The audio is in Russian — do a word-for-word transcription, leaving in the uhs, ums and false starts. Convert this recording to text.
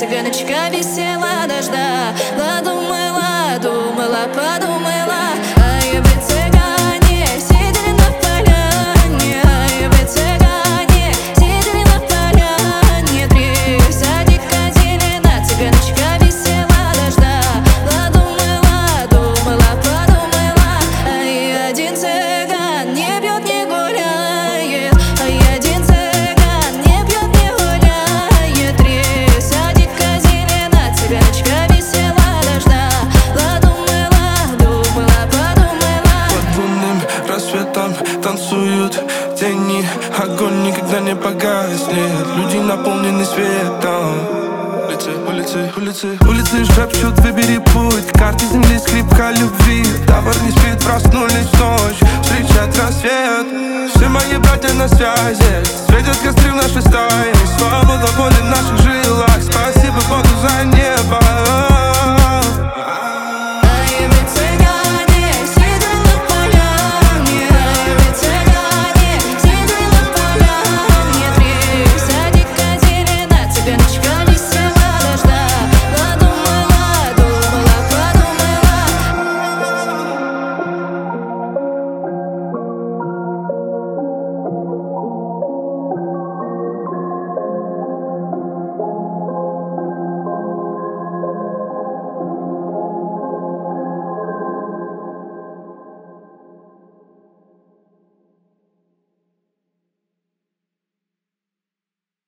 цыганочка висела дождя. Думала, думала, подумала, а я бы цыгане сидели на поляне, а я бы цыгане сидели на поляне. Три садика зелена, цыганочка висела дождя. Думала, думала, подумала, а я один цыган не пьет, не гуляет, а я один цыган не пьет, не гуляет. Три садика зелена, цыганочка висела дождя. Думала, думала, подумала. Под лунным рассветом танцуют тени, огонь никогда не погаснет, люди наполнены светом. Улицы, улицы, улицы, улицы шепчут: выбери путь, карты земли, скрипка любви. Товар не спит, проснулись в ночь, встречать рассвет. Все мои братья на связи, светят костры в нашей стае. Свобода болит в наших жилах,